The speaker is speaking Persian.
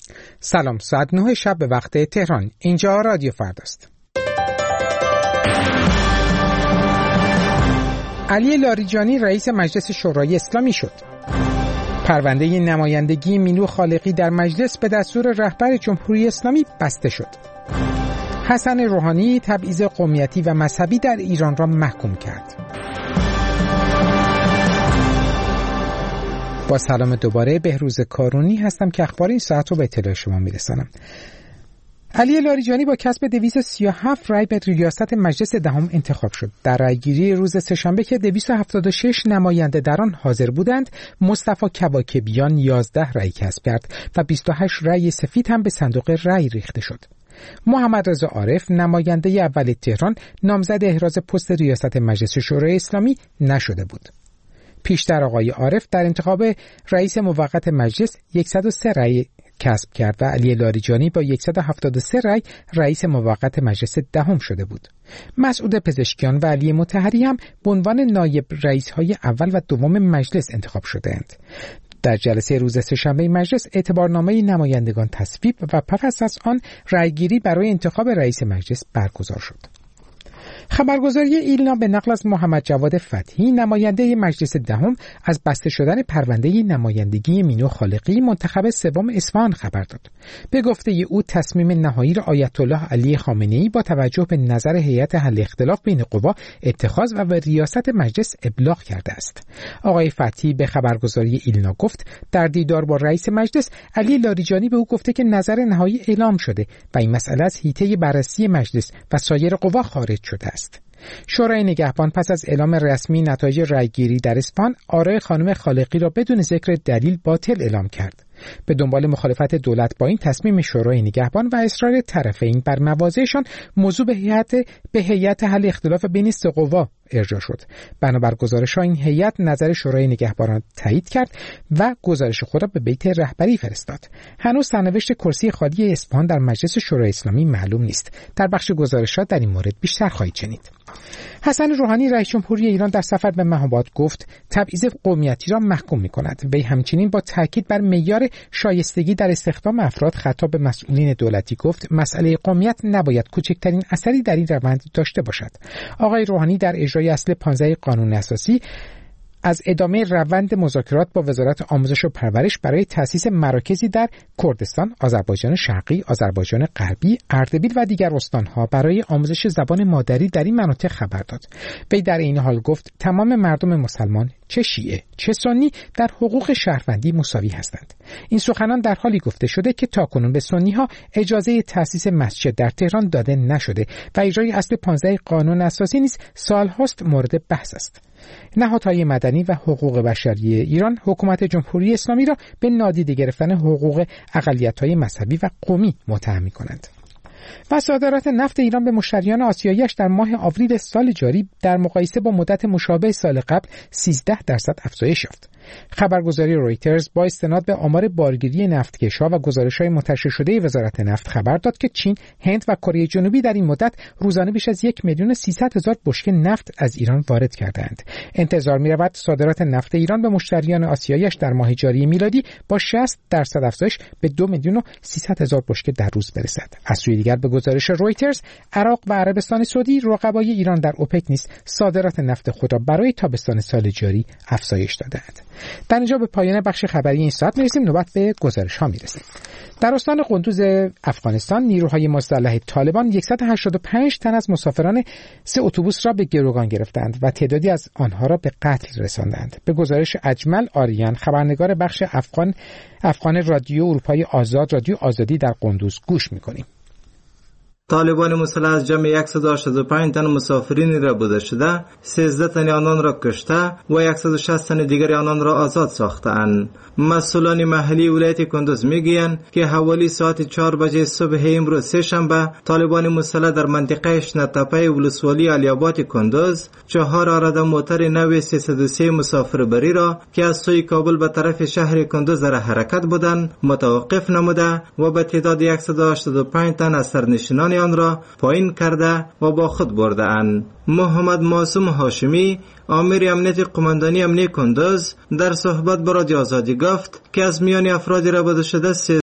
سلام، ساعت 9 شب به وقت تهران. اینجا رادیو فرداست. علی لاریجانی رئیس مجلس شورای اسلامی شد. پرونده نمایندگی مینو خالقی در مجلس به دستور رهبر جمهوری اسلامی بسته شد. حسن روحانی تبعیض قومیتی و مذهبی در ایران را محکوم کرد. با سلام دوباره، بهروز کارونی هستم که اخبار این ساعت رو به اطلاع شما میرسانم. علی لاریجانی با کسب 237 رای به ریاست مجلس دهم انتخاب شد. در رایگیری روز سه‌شنبه که 276 نماینده در آن حاضر بودند، مصطفی کواکبیان 11 رای کسب کرد و 28 رای سفید هم به صندوق رای ریخته شد. محمد رضا عارف نماینده اول تهران نامزد احراز پست ریاست مجلس شورای اسلامی نشده بود. پیشتر آقای عارف در انتخاب رئیس موقت مجلس 103 رای کسب کرد و علی لاریجانی با 173 رای رئیس موقت مجلس دهم شده بود. مسعود پزشکیان و علی مطهری هم به عنوان نایب رئیس‌های اول و دوم مجلس انتخاب شدند. در جلسه روز سه‌شنبه مجلس اعتبارنامه نمایندگان تصویب و پس از آن رایگیری برای انتخاب رئیس مجلس برگزار شد. خبرگزاری ایلنا به نقل از محمد جواد فتحی نماینده مجلس دهم از بسته شدن پرونده نمایندگی مینو خالقی منتخب سوم اصفهان خبر داد. به گفته او تصمیم نهایی را آیت الله علی خامنه‌ای با توجه به نظر هیئت حل اختلاف بین قوا اتخاذ و به ریاست مجلس ابلاغ کرده است. آقای فتحی به خبرگزاری ایلنا گفت در دیدار با رئیس مجلس علی لاریجانی به او گفته که نظر نهایی اعلام شده و این مسئله از حیطه بررسی مجلس و سایر قوا خارج شده است. شورای نگهبان پس از اعلام رسمی نتایج رایگیری در اصفهان آرای خانم خالقی را بدون ذکر دلیل باطل اعلام کرد. به دنبال مخالفت دولت با این تصمیم شورای نگهبان و اصرار طرفین بر مواضعشان، موضوع به هیئت حل اختلاف بین سه قوا ارجاع شد. بنابر گزارش‌ها این هیئت نظر شورای نگهبان را تایید کرد و گزارش خود را به بیت رهبری فرستاد. هنوز سرنوشت کرسی خالی اصفهان در مجلس شورای اسلامی معلوم نیست. در بخش گزارش‌ها در این مورد بیشتر خواهید شنید. حسن روحانی رئیس جمهوری ایران در سفر به مهاباد گفت تبعیض قومیتی را محکوم می‌کند. وی همچنین با تاکید بر معیار شایستگی در استخدام افراد خطاب به مسئولین دولتی گفت مسئله قومیت نباید کوچکترین اثری در این روند داشته باشد. آقای روحانی در اجرای اصل 15 قانون اساسی از ادامه روند مذاکرات با وزارت آموزش و پرورش برای تأسیس مراکزی در کردستان، آذربایجان شرقی، آذربایجان غربی، اردبیل و دیگر استانها برای آموزش زبان مادری در این مناطق خبر داد. وی در این حال گفت تمام مردم مسلمان چه شیعه چه سنی در حقوق شهروندی مساوی هستند. این سخنان در حالی گفته شده که تاکنون به سنی‌ها اجازه تأسیس مسجد در تهران داده نشده و اجرای اصل 15 قانون اساسی نیز سال‌هاست مورد بحث است. نهادهای مدنی و حقوق بشری ایران حکومت جمهوری اسلامی را به نادیده گرفتن حقوق اقلیت‌های مذهبی و قومی متهم می‌کنند. و صادرات نفت ایران به مشتریان آسیایی‌اش در ماه آوریل سال جاری در مقایسه با مدت مشابه سال قبل 13% افزایش یافت. خبرگزاری رویترز با استناد به آمار بارگیری نفتکش‌ها و گزارش‌های منتشر شده وزارت نفت خبر داد که چین، هند و کره جنوبی در این مدت روزانه بیش از 1,300,000 بشکه نفت از ایران وارد کردند. انتظار می‌رود صادرات نفت ایران به مشتریان آسیایی‌اش در ماه جاری میلادی با 60% افزایش به 2,300,000 بشکه در روز برسد. از سوی دیگر به گزارش رویترز، عراق و عربستان سعودی رقبای ایران در اوپک نیز صادرات نفت خود را برای تابستان سال جاری افزایش دادند. در اینجا به پایان بخش خبری این ساعت میرسیم. نوبت به گزارش ها میرسیم. در استان قندوز افغانستان نیروهای مسلح طالبان 185 تن از مسافران 3 اتوبوس را به گروگان گرفتند و تعدادی از آنها را به قتل رساندند. به گزارش اجمل آریان، خبرنگار بخش افغان رادیو اروپای آزاد، رادیو آزادی در قندوز گوش میکنیم. طالبان مسلح از جمع 185 تن مسافرین را بوده شده، 13 تن آنان را کشته و 160 تن دیگر آنان را آزاد ساختند. مسئولان محلی ولایت کندوز میگویند که حوالی ساعت 4 بجه صبح امروز سه‌شنبه طالبان مسلح در منطقه شنتپه ولسوالی علی‌آباد کندوز 4 عرضه موتر نو 303 مسافربری را که از سوی کابل به طرف شهر کندوز در حرکت بودند متوقف نموده و به تعداد 185 تن از سرنشینان آن را پایین کرده و با خود برده اند. محمد معصوم هاشمی، آمر امنیت قماندانی امنیت کندوز، در صحبت با رادیو آزادی گفت که از میان افرادی را بوده شده